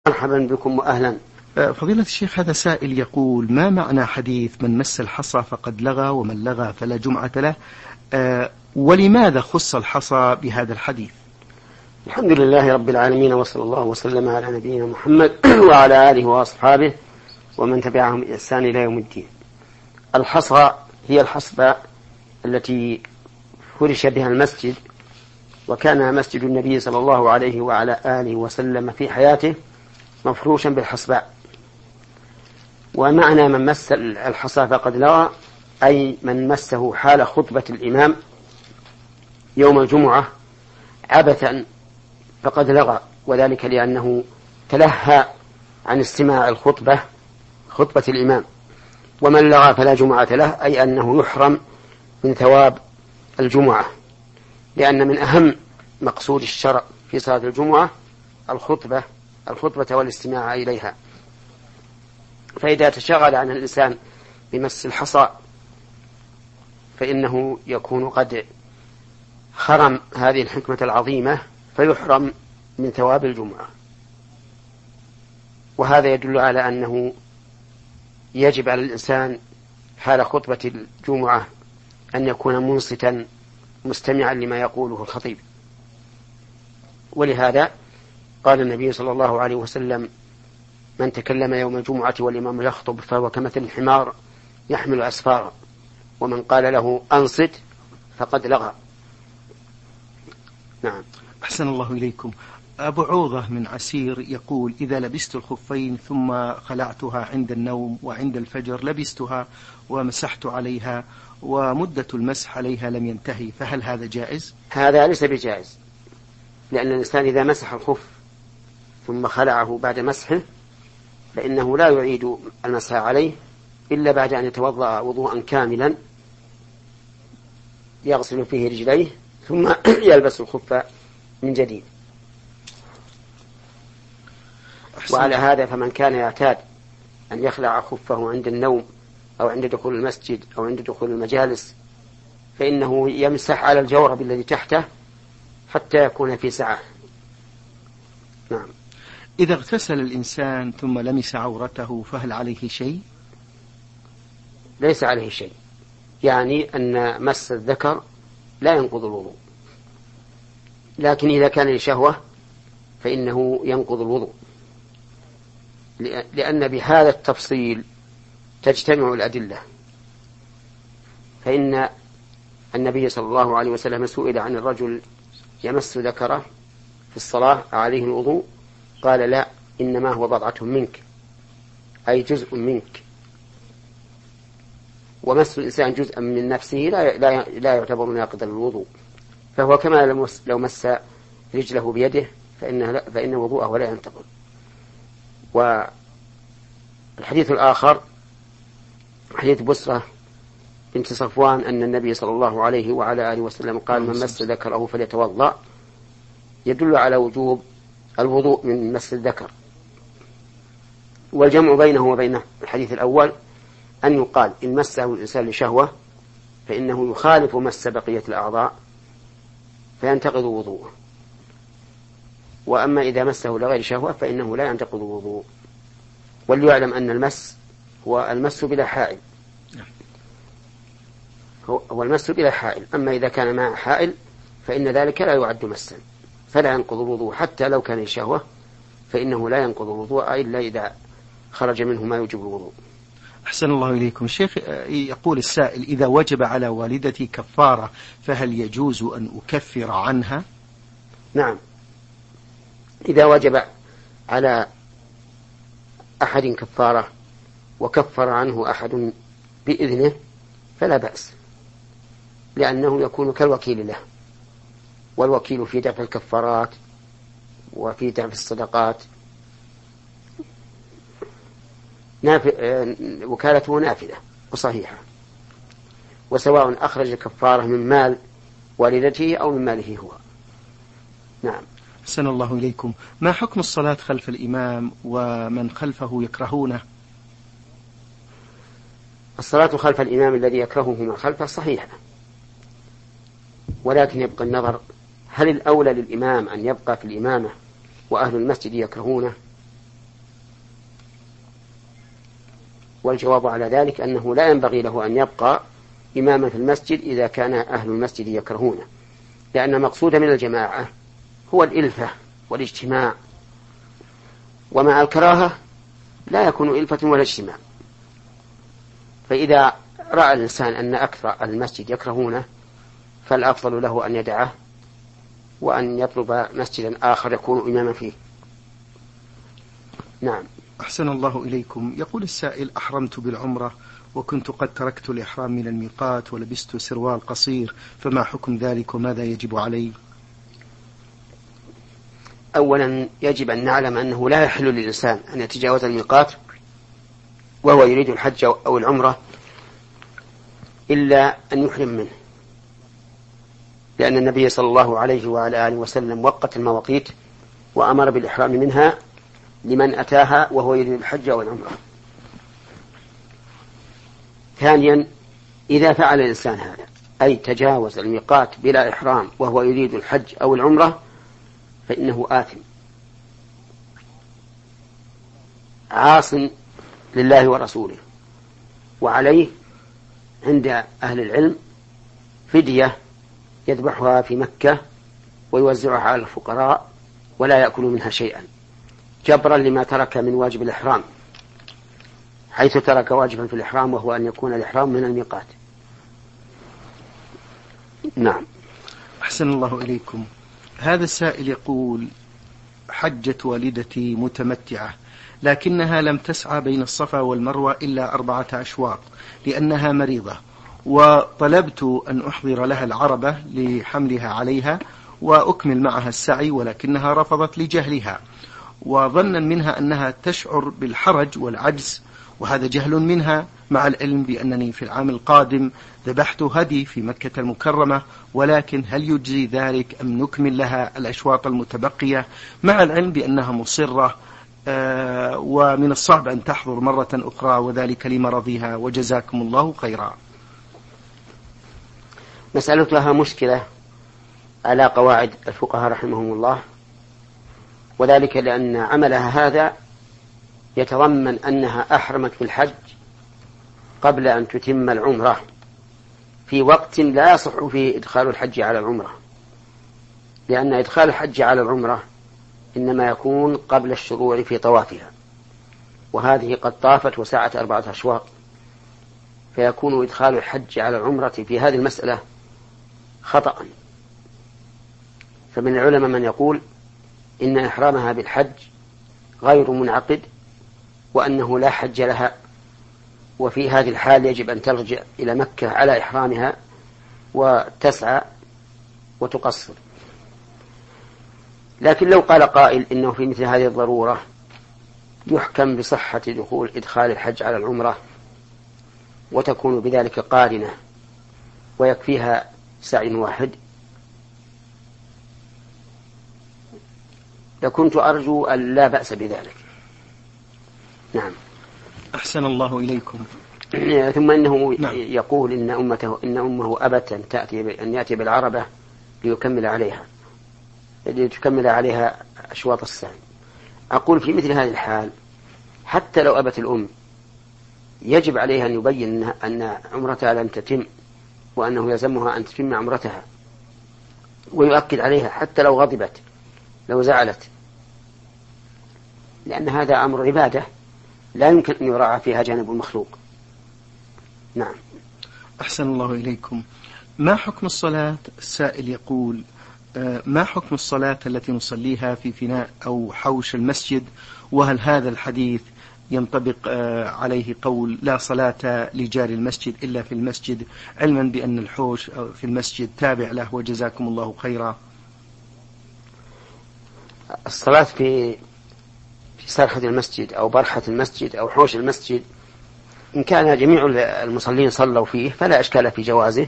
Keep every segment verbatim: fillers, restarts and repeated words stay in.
مرحبا بكم وأهلا. فضيلة الشيخ، هذا سائل يقول: ما معنى حديث من مس الحصى فقد لغى ومن لغى فلا جمعة له؟ أه ولماذا خص الحصى بهذا الحديث؟ الحمد لله رب العالمين، وصلى الله وسلم على نبينا محمد وعلى آله وأصحابه ومن تبعهم بإحسان إلى يوم الدين. الحصى هي الحصبة التي فرش بها المسجد، وكان مسجد النبي صلى الله عليه وعلى آله وسلم في حياته مفروشا بالحصباء. ومعنى من مس الحصى فقد لغى أي من مسه حال خطبة الإمام يوم الجمعة عبثا فقد لغى، وذلك لأنه تلهى عن استماع الخطبة خطبة الإمام. ومن لغى فلا جمعة له أي أنه يحرم من ثواب الجمعة، لأن من أهم مقصود الشرع في صلاة الجمعة الخطبة الخطبة والاستماع إليها. فإذا تشغل عن الإنسان بمس الحصى فإنه يكون قد حرم هذه الحكمة العظيمة فيحرم من ثواب الجمعة. وهذا يدل على أنه يجب على الإنسان حال خطبة الجمعة أن يكون منصتا مستمعا لما يقوله الخطيب. ولهذا قال النبي صلى الله عليه وسلم: من تكلم يوم الجمعة والإمام يخطب فهو كمثل الحمار يحمل أسفارا، ومن قال له أنصت فقد لغى. نعم. أحسن الله إليكم. أبو عوضة من عسير يقول: إذا لبست الخفين ثم خلعتها عند النوم وعند الفجر لبستها ومسحت عليها ومدة المسح عليها لم ينتهي، فهل هذا جائز؟ هذا ليس بجائز، لأن الإنسان إذا مسح الخف ثم خلعه بعد مسحه فإنه لا يعيد المسح عليه إلا بعد أن يتوضأ وضوءا كاملا يغسل فيه رجليه ثم يلبس الخف من جديد. وعلى هذا فمن كان يعتاد أن يخلع خفه عند النوم أو عند دخول المسجد أو عند دخول المجالس فإنه يمسح على الجورب الذي تحته حتى يكون في سعة. نعم. إذا اغتسل الإنسان ثم لمس عورته فهل عليه شيء؟ ليس عليه شيء، يعني أن مس الذكر لا ينقض الوضوء، لكن إذا كان لشهوة فإنه ينقض الوضوء، لأن بهذا التفصيل تجتمع الأدلة. فإن النبي صلى الله عليه وسلم سئل عن الرجل يمس ذكره في الصلاة عليه الوضوء، قال: لا، إنما هو بضعة منك، أي جزء منك. ومس الإنسان جزءا من نفسه لا لا لا يعتبر ناقضا للوضوء، فهو كما لو مس رجله بيده فإن فإن وضوءه لا ينتقض. والحديث الآخر حديث بسرة بنت صفوان أن النبي صلى الله عليه وعلى آله وسلم قال: من مس ذكره فليتوضأ، يدل على وجوب الوضوء من مس الذكر. والجمع بينه وبين الحديث الأول أن يقال إن مسه الإنسان لشهوة فإنه يخالف مس بقية الأعضاء فينتقض وضوءه، وأما إذا مسه لغير شهوة فإنه لا ينتقض وضوء. وليعلم أن المس هو المس بلا حائل، هو المس بلا حائل. أما إذا كان مع حائل فإن ذلك لا يعد مسا فلا ينقض الوضوء، حتى لو كان لشهوة فإنه لا ينقض الوضوء إلا إذا خرج منه ما يوجب الوضوء. أحسن الله إليكم. الشيخ يقول السائل: إذا وجب على والدتي كفارة فهل يجوز أن أكفر عنها؟ نعم، إذا وجب على أحد كفارة وكفر عنه أحد بإذنه فلا بأس، لأنه يكون كالوكيل له، والوكيل في دفع الكفارات وفي دفع الصدقات نافذ، وكالته نافذة وصحيحة، وسواء أخرج الكفارة من مال والدته أو من ماله هو. نعم. أحسن الله إليكم. ما حكم الصلاة خلف الإمام ومن خلفه يكرهونه؟ الصلاة خلف الإمام الذي يكرهه من خلفه صحيحة، ولكن يبقى النظر هل الأولى للإمام أن يبقى في الإمامة وأهل المسجد يكرهونه، والجواب على ذلك أنه لا ينبغي له أن يبقى إماما في المسجد إذا كان أهل المسجد يكرهونه، لأن المقصود من الجماعة هو الإلفة والاجتماع، ومع الكراهة لا يكون إلفة ولا اجتماع. فإذا رأى الإنسان أن أكثر المسجد يكرهونه فالأفضل له أن يدعه وأن يطلب مسجدا آخر يكون إماما فيه. نعم. أحسن الله إليكم. يقول السائل: أحرمت بالعمرة وكنت قد تركت الإحرام من الميقات ولبست سروال قصير، فما حكم ذلك وماذا يجب علي؟ أولا يجب أن نعلم أنه لا يحل للإنسان أن يتجاوز الميقات وهو يريد الحج أو العمرة إلا أن يحرم منه، لأن النبي صلى الله عليه وعلى آله وسلم وقت المواقيت وأمر بالإحرام منها لمن أتاها وهو يريد الحج أو العمرة. ثانيا إذا فعل الإنسان هذا أي تجاوز الميقات بلا إحرام وهو يريد الحج أو العمرة فإنه آثم عاص لله ورسوله، وعليه عند أهل العلم فدية يذبحها في مكة ويوزعها على الفقراء ولا يأكل منها شيئا جبرا لما ترك من واجب الإحرام، حيث ترك واجبا في الإحرام وهو أن يكون الإحرام من الميقات. نعم. أحسن الله إليكم. هذا السائل يقول: حجت والدتي متمتعة لكنها لم تسعى بين الصفا والمروة إلا أربعة أشواط لأنها مريضة، وطلبت أن أحضر لها العربة لحملها عليها وأكمل معها السعي، ولكنها رفضت لجهلها وظنا منها أنها تشعر بالحرج والعجز، وهذا جهل منها، مع العلم بأنني في العام القادم ذبحت هدي في مكة المكرمة، ولكن هل يجزي ذلك أم نكمل لها الأشواط المتبقية، مع العلم بأنها مصرة آه ومن الصعب أن تحضر مرة أخرى وذلك لمرضها، وجزاكم الله خيرا. مسألتها مشكلة على قواعد الفقهاء رحمهم الله، وذلك لأن عملها هذا يتضمن أنها أحرمت بالحج قبل أن تتم العمرة في وقت لا يصح فيه إدخال الحج على العمرة، لأن إدخال الحج على العمرة إنما يكون قبل الشروع في طوافها، وهذه قد طافت وسعت أربعة أشواط، فيكون إدخال الحج على العمرة في هذه المسألة خطأ. فمن العلماء من يقول إن إحرامها بالحج غير منعقد وأنه لا حج لها، وفي هذه الحال يجب أن ترجع إلى مكة على إحرامها وتسعى وتقصر. لكن لو قال قائل إنه في مثل هذه الضرورة يحكم بصحة دخول إدخال الحج على العمرة وتكون بذلك قارنة ويكفيها سعي واحد، لكنت أرجو أن لا بأس بذلك. نعم. أحسن الله إليكم. ثم إنه نعم. يقول إن أمته إن أمه أبت أن تأتي أن يأتي بالعربة ليكمل عليها لتكمل عليها أشواط السعي. أقول في مثل هذه الحال حتى لو أبت الأم يجب عليها أن يبين أن عمرتها لم تتم وأنه يلزمها أن تتم عمرتها، ويؤكد عليها حتى لو غضبت لو زعلت، لأن هذا أمر عبادة لا يمكن أن يراعى فيها جانب المخلوق. نعم. أحسن الله إليكم. ما حكم الصلاة؟ السائل يقول: ما حكم الصلاة التي نصليها في فناء أو حوش المسجد، وهل هذا الحديث ينطبق عليه قول لا صلاة لجار المسجد إلا في المسجد، علما بأن الحوش في المسجد تابع له، وجزاكم الله خيرا؟ الصلاة في في سرحة المسجد أو برحة المسجد أو حوش المسجد إن كان جميع المصلين صلوا فيه فلا إشكال في جوازه،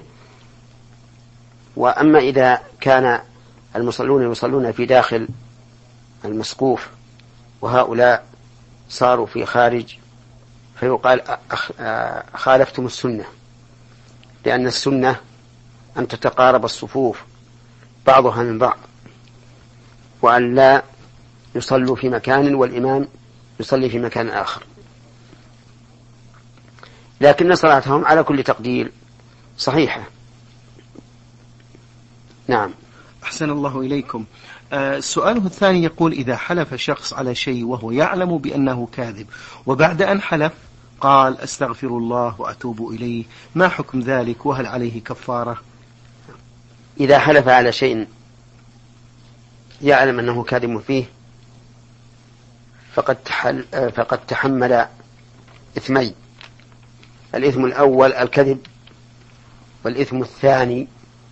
وأما إذا كان المصلون يصلون في داخل المسقوف وهؤلاء صاروا في خارج فيقال خالفتم السنة، لأن السنة أن تتقارب الصفوف بعضها من بعض، وأن لا يصلوا في مكان والإمام يصلي في مكان آخر. لكن صلاتهم على كل تقدير صحيحة. نعم. أحسن الله إليكم. آه سؤاله الثاني يقول: إذا حلف شخص على شيء وهو يعلم بأنه كاذب، وبعد أن حلف قال أستغفر الله وأتوب إليه، ما حكم ذلك، وهل عليه كفارة؟ إذا حلف على شيء يعلم أنه كاذب فيه فقد, تحل فقد تحمل إثمين: الإثم الأول الكذب، والإثم الثاني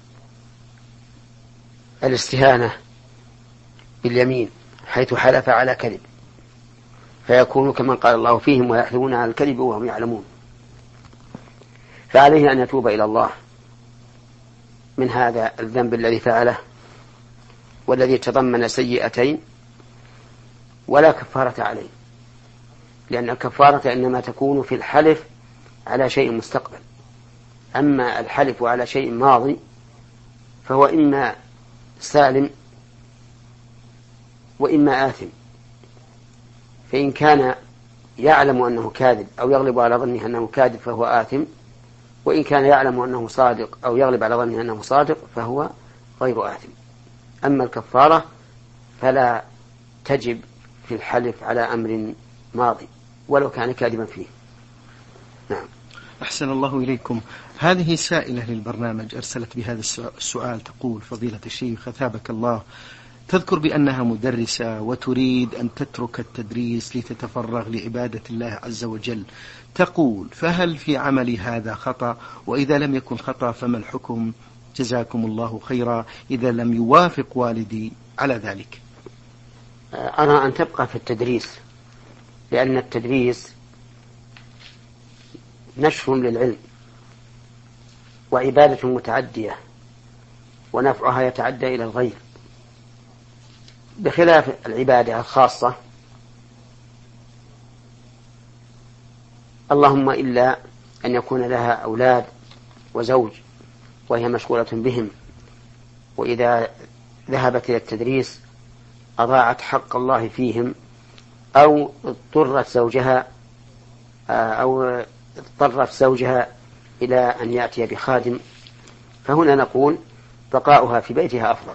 الاستهانة باليمين حيث حلف على كذب، فيكون كمن قال الله فيهم ويحلفون على الكذب وهم يعلمون. فعليه أن يتوب إلى الله من هذا الذنب الذي فعله والذي تضمن سيئتين، ولا كفارة عليه، لأن الكفارة إنما تكون في الحلف على شيء مستقبل. أما الحلف على شيء ماضي فهو إما سالم وإما آثم، فإن كان يعلم أنه كاذب أو يغلب على ظنه أنه كاذب فهو آثم، وإن كان يعلم أنه صادق أو يغلب على ظنه أنه صادق فهو غير آثم. أما الكفارة فلا تجب في الحلف على أمر ماضي ولو كان كاذبا فيه. نعم. أحسن الله إليكم. هذه سائلة للبرنامج أرسلت بهذا السؤال، تقول: فضيلة الشيخ أثابك الله، تذكر بأنها مدرسة وتريد أن تترك التدريس لتتفرغ لعبادة الله عز وجل، تقول: فهل في عملي هذا خطأ؟ وإذا لم يكن خطأ فما الحكم؟ جزاكم الله خيرا إذا لم يوافق والدي على ذلك. أرى أن تبقى في التدريس، لأن التدريس نشر للعلم وعبادة متعدية ونفعها يتعدى إلى الغير، بخلاف العبادة الخاصة، اللهم إلا أن يكون لها أولاد وزوج وهي مشغولة بهم، وإذا ذهبت إلى التدريس أضاعت حق الله فيهم، أو اضطرت زوجها أو اضطرت زوجها إلى أن يأتي بخادم، فهنا نقول بقاؤها في بيتها أفضل.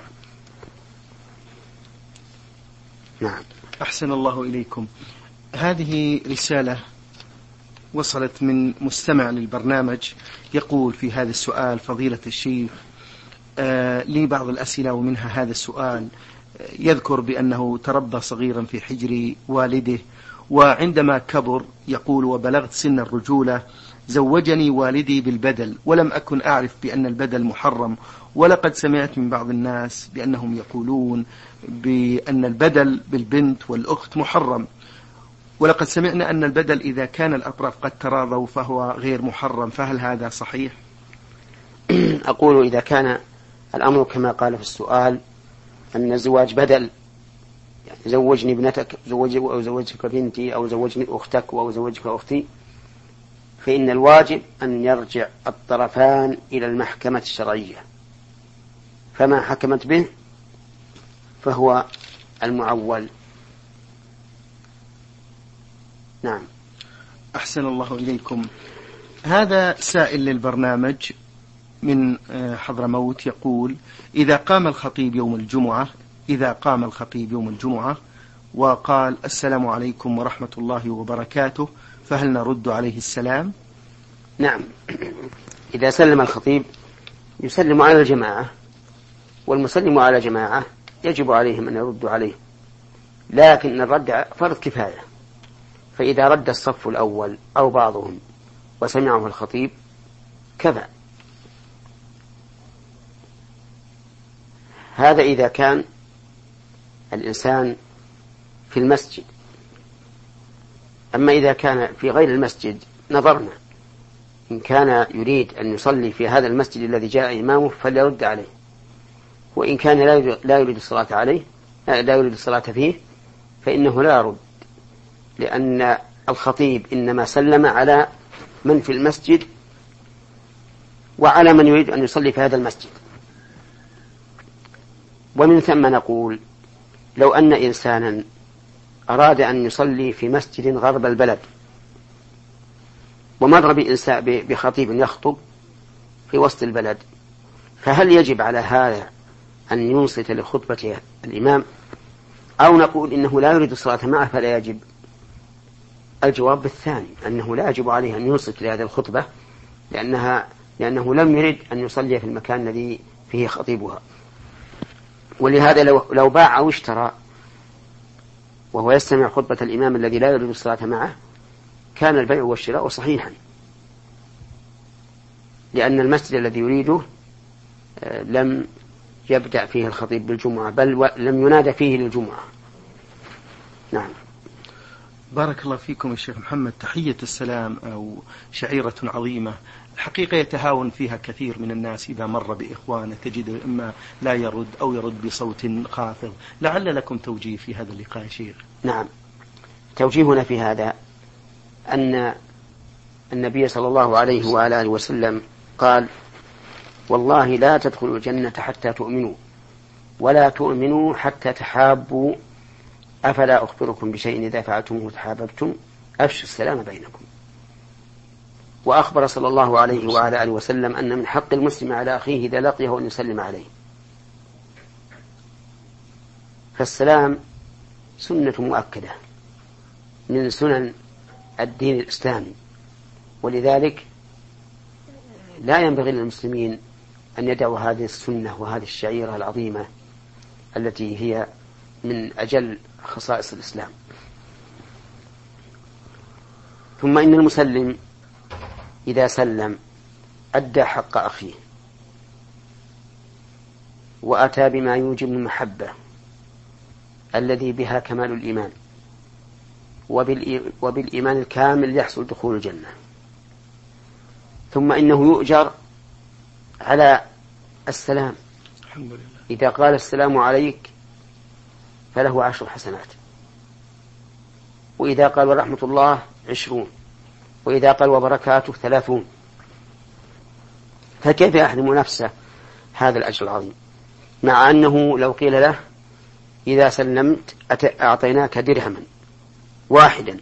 نعم. أحسن الله إليكم. هذه رسالة وصلت من مستمع للبرنامج يقول في هذا السؤال: فضيلة الشيخ، آه لي بعض الأسئلة ومنها هذا السؤال. يذكر بأنه تربى صغيرا في حجر والده، وعندما كبر يقول: وبلغت سن الرجولة زوجني والدي بالبدل، ولم أكن أعرف بأن البدل محرم، ولقد سمعت من بعض الناس بأنهم يقولون بأن البدل بالبنت والأخت محرم، ولقد سمعنا أن البدل إذا كان الأطراف قد تراضوا فهو غير محرم، فهل هذا صحيح؟ أقول إذا كان الأمر كما قال في السؤال أن الزواج بدل، يعني زوجني ابنتك زوج أو زوجك بنتي أو زوجني أختك أو زوجك أختي، فإن الواجب أن يرجع الطرفان إلى المحكمة الشرعية، فما حكمت به فهو المعول. نعم. أحسن الله إليكم. هذا سائل للبرنامج من حضرموت يقول: إذا قام الخطيب يوم الجمعة إذا قام الخطيب يوم الجمعة وقال: السلام عليكم ورحمة الله وبركاته، فهل نرد عليه السلام؟ نعم. إذا سلم الخطيب يسلم على الجماعة، والمسلم على جماعة يجب عليهم أن يردوا عليه، لكن الرد فرض كفاية، فإذا رد الصف الأول أو بعضهم وسمعه الخطيب كفى. هذا إذا كان الإنسان في المسجد. أما إذا كان في غير المسجد نظرنا، إن كان يريد أن يصلي في هذا المسجد الذي جاء إمامه فليرد عليه، وإن كان لا يريد الصلاة عليه لا يريد الصلاة فيه فإنه لا يرد، لأن الخطيب إنما سلم على من في المسجد وعلى من يريد أن يصلي في هذا المسجد. ومن ثم نقول: لو أن إنسانا أراد أن يصلي في مسجد غرب البلد ومر بإنسان بخطيب يخطب في وسط البلد، فهل يجب على هذا أن ينصت لخطبة الإمام، أو نقول إنه لا يريد الصلاة معه فلا يجب؟ الجواب بالثاني، أنه لا يجب عليه أن ينصت لهذه الخطبة، لأنها لأنه لم يرد أن يصلي في المكان الذي فيه خطيبها. ولهذا لو, لو باع أو اشترى وهو يستمع خطبة الإمام الذي لا يريد الصلاة معه، كان البيع والشراء صحيحا، لأن المسجد الذي يريده لم يبدأ فيه الخطيب بالجمعة، بل لم ينادى فيه للجمعة. نعم. بارك الله فيكم يا شيخ محمد. تحية السلام أو شعيرة عظيمة، الحقيقة يتهاون فيها كثير من الناس إذا مر بإخوانه، تجد إما لا يرد أو يرد بصوت خافض. لعل لكم توجيه في هذا اللقاء يا شيخ. نعم، توجيهنا في هذا أن النبي صلى الله عليه وآله وسلم قال: والله لا تدخلوا الجنة حتى تؤمنوا، ولا تؤمنوا حتى تحابوا، أفلا أخبركم بشيء إذا فعلتموه تحاببتم، أفشوا السلام بينكم. وأخبر صلى الله عليه وعلى آله وسلم أن من حق المسلم على أخيه إذا لقيه أن يسلم عليه. فالسلام سنة مؤكدة من سنن الدين الإسلامي، ولذلك لا ينبغي للمسلمين أن يدعوا هذه السنة وهذه الشعيرة العظيمة التي هي من أجل خصائص الإسلام. ثم إن المسلم إذا سلم أدى حق أخيه وأتى بما يوجب المحبة الذي بها كمال الإيمان، وبالإيمان الكامل يحصل دخول الجنة. ثم إنه يؤجر على السلام، الحمد لله. إذا قال السلام عليك فله عشر حسنات، وإذا قال ورحمة الله عشرون، وإذا قال وبركاته ثلاثون. فكيف يحرم نفسه هذا الأجر العظيم، مع أنه لو قيل له إذا سلمت أعطيناك درهما واحدا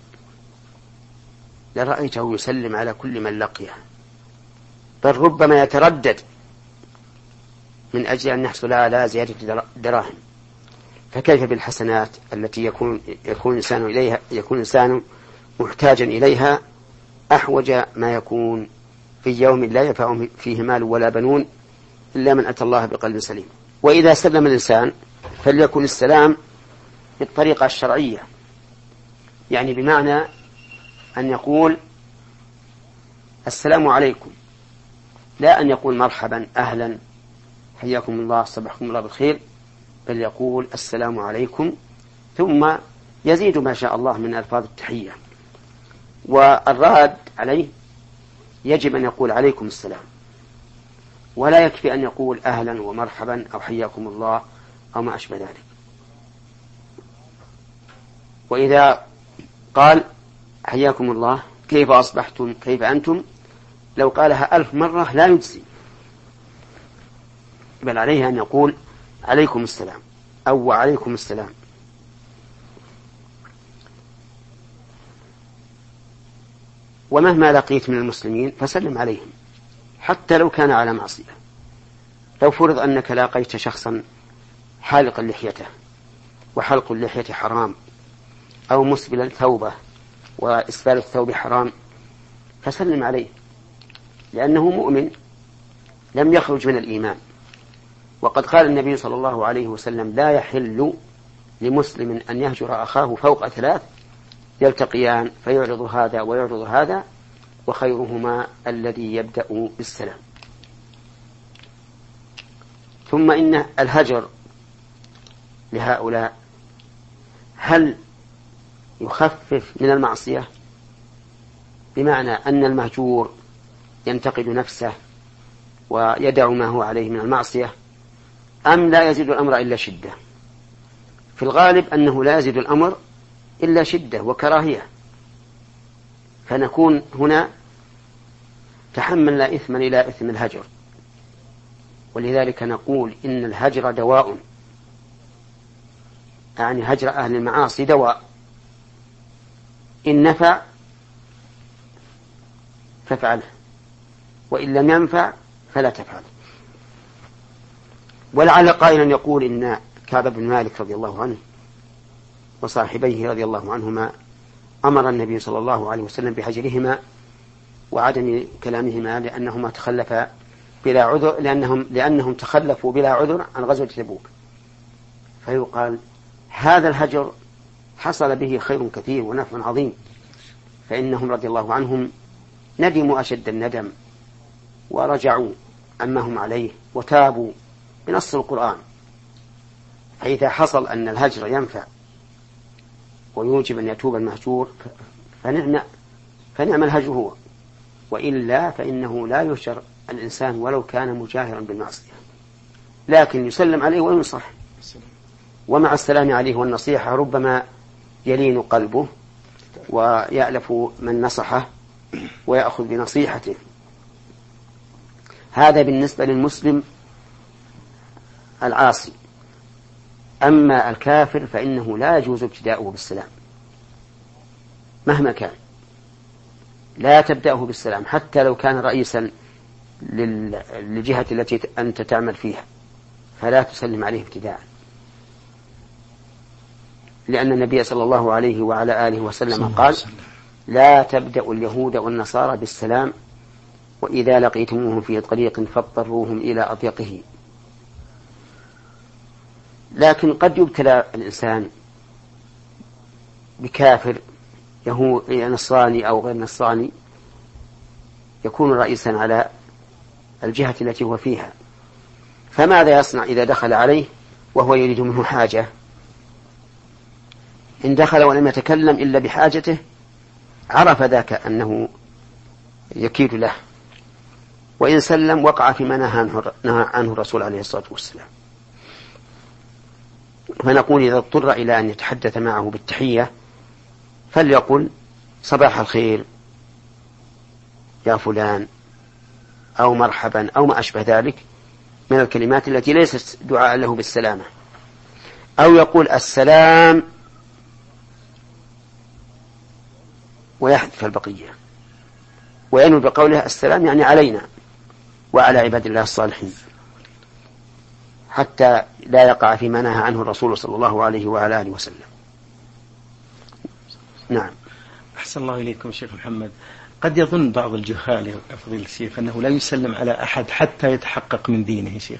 لرأيته يسلم على كل من لقيه، بل ربما يتردد من أجل أن يحصل على زيادة دراهم. فكيف بالحسنات التي يكون يكون الإنسان إليها يكون الإنسان محتاجا إليها أحوج ما يكون في يوم لا ينفع فيه مال ولا بنون إلا من أتى الله بقلب سليم. وإذا سلم الإنسان فليكن السلام بالطريقة الشرعية، يعني بمعنى أن يقول السلام عليكم، لا أن يقول مرحبا أهلا حياكم الله صبحكم الله بالخير، بل يقول السلام عليكم ثم يزيد ما شاء الله من ألفاظ التحية. والراد عليه يجب أن يقول عليكم السلام، ولا يكفي أن يقول أهلا ومرحبا أو حياكم الله أو ما أشبه ذلك. وإذا قال حياكم الله كيف أصبحتم كيف أنتم، لو قالها ألف مرة لا يجزي، بل عليه أن يقول عليكم السلام أو وعليكم السلام. ومهما لقيت من المسلمين فسلم عليهم حتى لو كان على معصية. لو فرض أنك لاقيت شخصا حالقا لحيته وحلق اللحية حرام، أو مسبلا ثوبه وإسبال الثوب حرام، فسلم عليه، لأنه مؤمن لم يخرج من الإيمان. وقد قال النبي صلى الله عليه وسلم لا يحل لمسلم أن يهجر أخاه فوق ثلاث يلتقيان فيعرض هذا ويعرض هذا وخيرهما الذي يبدأ بالسلام. ثم إن الهجر لهؤلاء هل يخفف من المعصية، بمعنى أن المهجور ينتقد نفسه ويدع ما هو عليه من المعصية، أم لا يزيد الأمر إلا شدة؟ في الغالب أنه لا يزيد الأمر إلا شدة وكراهية، فنكون هنا تحملنا إثما إلى إثم الهجر. ولذلك نقول إن الهجر دواء، يعني هجر أهل المعاصي دواء، إن نفع فافعله، وإن لم ينفع فلا تفعله. ولعل قائلا يقول إن كعب بن مالك رضي الله عنه وصاحبيه رضي الله عنهما أمر النبي صلى الله عليه وسلم بهجرهما وعدم كلامهما لأنهما تخلفا بلا عذر لأنهم, لأنهم تخلفوا بلا عذر عن غزوة تبوك. فيقال هذا الهجر حصل به خير كثير ونفع عظيم، فإنهم رضي الله عنهم ندموا أشد الندم ورجعوا عما هم عليه وتابوا بنص القرآن. فإذا حصل أن الهجر ينفع ويوجب أن يتوب المهجور فنعم, فنعم الهجر هو، وإلا فإنه لا يهجر الإنسان ولو كان مجاهرا بالمعصية، لكن يسلم عليه وينصح، ومع السلام عليه والنصيحة ربما يلين قلبه ويألف من نصحه ويأخذ بنصيحته. هذا بالنسبة للمسلم العاصي. أما الكافر فإنه لا يجوز ابتداؤه بالسلام مهما كان، لا تبدأه بالسلام حتى لو كان رئيسا للجهة التي أنت تعمل فيها، فلا تسلم عليه ابتداء، لأن النبي صلى الله عليه وعلى آله وسلم قال لا تبدأوا اليهود والنصارى بالسلام، وإذا لقيتموهم في طريق فاضطروهم إلى أضيقه. لكن قد يبتلى الإنسان بكافر يهود نصراني أو غير نصراني يكون رئيسا على الجهة التي هو فيها، فماذا يصنع إذا دخل عليه وهو يريد منه حاجة؟ إن دخل ولم يتكلم إلا بحاجته عرف ذاك أنه يكيد له، وإن سلم وقع فيما نهى عنه الرسول عليه الصلاة والسلام. فنقول إذا اضطر إلى أن يتحدث معه بالتحية فليقل صباح الخير يا فلان أو مرحبا أو ما أشبه ذلك من الكلمات التي ليست دعاء له بالسلامة، أو يقول السلام ويحذف البقية وينوي بقوله السلام يعني علينا وعلى عباد الله الصالحين، حتى لا يقع فيما نهى عنه الرسول صلى الله عليه وعلى آله وسلم. نعم. أحسن الله إليكم شيخ محمد. قد يظن بعض الجهال يا فضيلة الشيخ أنه لا يسلم على أحد حتى يتحقق من دينه شيخ.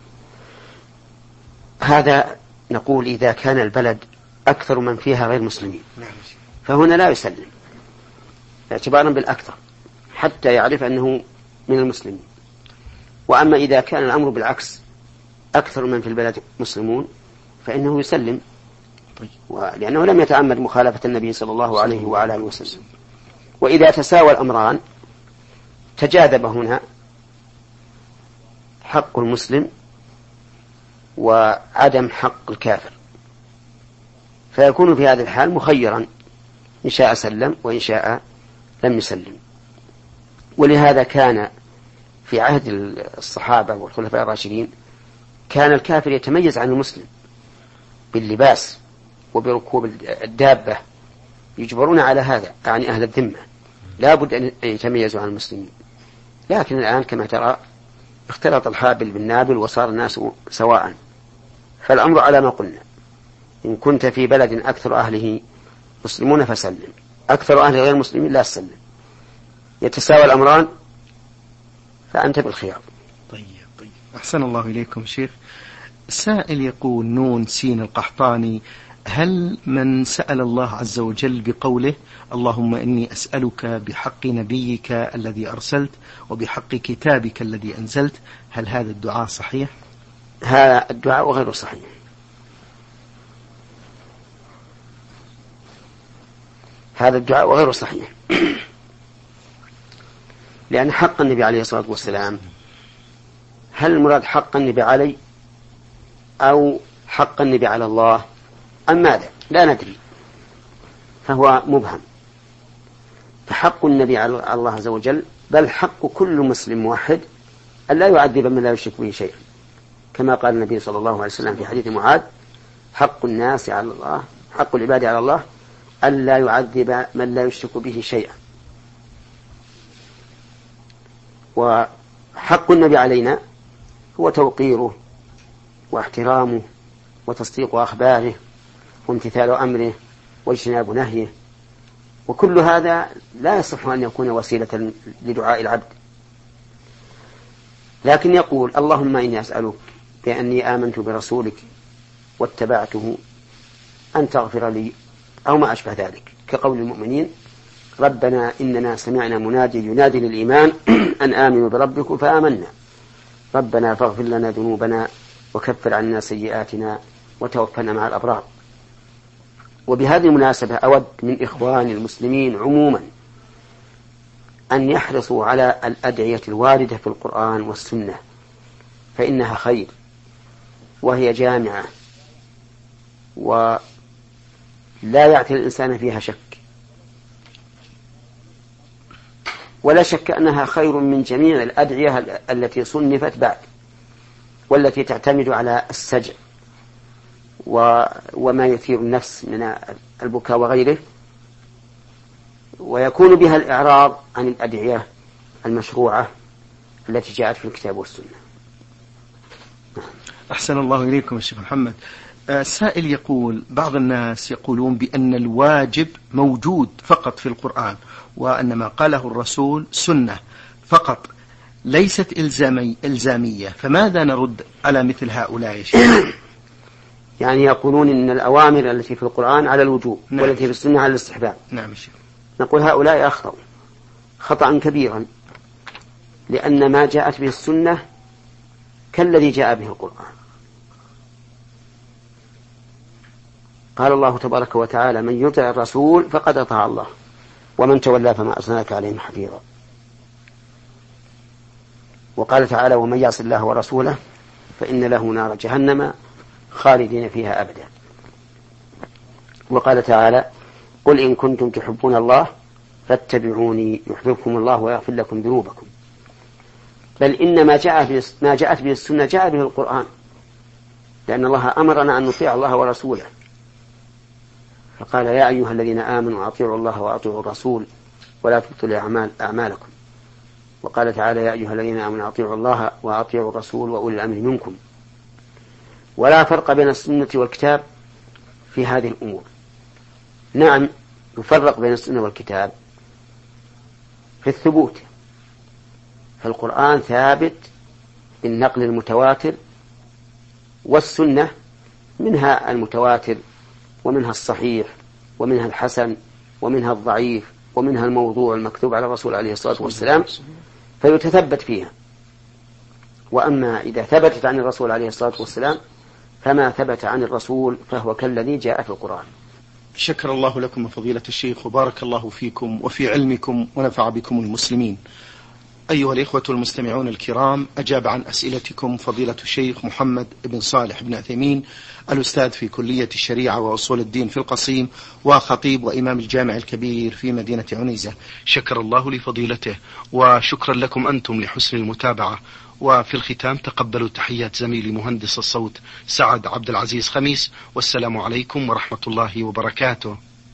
هذا نقول إذا كان البلد أكثر من فيها غير مسلمين فهنا لا يسلم اعتبارا بالأكثر حتى يعرف أنه من المسلمين. وأما إذا كان الأمر بالعكس أكثر من في البلد مسلمون فإنه يسلم، لأنه لم يتعمد مخالفة النبي صلى الله عليه وعلى آله وسلم. وإذا تساوى الأمران تجاذب هنا حق المسلم وعدم حق الكافر، فيكون في هذا الحال مخيرا إن شاء سلم وإن شاء لم يسلم. ولهذا كان في عهد الصحابة والخلفاء الراشدين كان الكافر يتميز عن المسلم باللباس وبركوب الدابة، يجبرون على هذا عن أهل الذمة، لا بد أن يتميزوا عن المسلمين. لكن الآن كما ترى اختلط الحابل بالنابل وصار الناس سواء، فالأمر على ما قلنا، إن كنت في بلد أكثر أهله مسلمون فسلم، أكثر أهل غير مسلمين لا تسلم، يتساوى الأمران فأنت بالخيار. طيب طيب أحسن الله إليكم شيخ. سائل يقول نون سين القحطاني: هل من سأل الله عز وجل بقوله اللهم إني أسألك بحق نبيك الذي أرسلت وبحق كتابك الذي أنزلت، هل هذا الدعاء صحيح؟ هذا الدعاء غير صحيح، هذا الدعاء غير صحيح لأن حق النبي عليه الصلاة والسلام، هل المراد حق النبي علي أو حق النبي على الله أم ماذا؟ لا ندري، فهو مبهم. فحق النبي على الله عز وجل، بل حق كل مسلم موحد أن لا يعذب من لا يشرك به شيئا، كما قال النبي صلى الله عليه وسلم في حديث معاذ: حق الناس على الله، حق العباد على الله أن لا يعذب من لا يشرك به شيئا. وحق النبي علينا هو توقيره واحترامه وتصديق أخباره وامتثال أمره واجتناب نهيه، وكل هذا لا يصح أن يكون وسيلة لدعاء العبد. لكن يقول اللهم إني أسألك بأني آمنت برسولك واتبعته أن تغفر لي أو ما أشبه ذلك، كقول المؤمنين ربنا إننا سمعنا منادي ينادي للإيمان أن آمنوا بربكم فآمنا ربنا فاغفر لنا ذنوبنا وكفر عنا سيئاتنا وتوفنا مع الأبرار. وبهذه المناسبة أود من إخوان المسلمين عموما أن يحرصوا على الأدعية الواردة في القرآن والسنة، فإنها خير وهي جامعة ولا يعتل الإنسان فيها شك، ولا شك أنها خير من جميع الأدعية التي صنفت بعد والتي تعتمد على السجع وما يثير النفس من البكاء وغيره، ويكون بها الإعراض عن الأدعية المشروعة التي جاءت في الكتاب والسنة. أحسن الله إليكم الشيخ محمد. السائل يقول بعض الناس يقولون بأن الواجب موجود فقط في القرآن، وأن ما قاله الرسول سنة فقط ليست إلزامي إلزامية، فماذا نرد على مثل هؤلاء يا شيخ؟ يعني يقولون إن الأوامر التي في القرآن على الوجوب نعم. والتي في السنة على الاستحباب. نعم شيخ. نقول هؤلاء أخطأوا خطأ كبيرا، لأن ما جاءت به السنة كالذي جاء به القرآن. قال الله تبارك وتعالى من يطع الرسول فقد أطاع الله ومن تولى فما أرسلناك عليهم حفيظا. وقال تعالى ومن يعص الله ورسوله فإن له نار جهنم خالدين فيها أبدا. وقال تعالى قل إن كنتم تحبون الله فاتبعوني يحببكم الله ويغفر لكم ذنوبكم. بل إن ما جاء ما جاءت به السنة جاء به القرآن، لأن الله أمرنا أن نطيع الله ورسوله، فقال يا أيها الذين آمنوا أطيعوا الله وأطيعوا الرسول ولا تبطلوا أعمال أعمالكم. وقال تعالى يا أيها الذين آمنوا أطيعوا الله وأطيعوا الرسول وأولي الأمر منكم. ولا فرق بين السنة والكتاب في هذه الأمور. نعم يفرق بين السنة والكتاب في الثبوت، فالقرآن ثابت بالنقل المتواتر، والسنة منها المتواتر ومنها الصحيح ومنها الحسن ومنها الضعيف ومنها الموضوع المكتوب على الرسول عليه الصلاة والسلام، فيتثبت فيها. وأما إذا ثبتت عن الرسول عليه الصلاة والسلام فما ثبت عن الرسول فهو كالذي جاء في القرآن. شكر الله لكم فضيلة الشيخ وبارك الله فيكم وفي علمكم ونفع بكم المسلمين. أيها الإخوة المستمعون الكرام، أجاب عن أسئلتكم فضيلة الشيخ محمد بن صالح بن عثيمين، الأستاذ في كلية الشريعة وأصول الدين في القصيم، وخطيب وإمام الجامع الكبير في مدينة عنيزة. شكر الله لفضيلته، وشكرا لكم أنتم لحسن المتابعة. وفي الختام تقبلوا تحيات زميلي مهندس الصوت سعد عبد العزيز خميس، والسلام عليكم ورحمة الله وبركاته.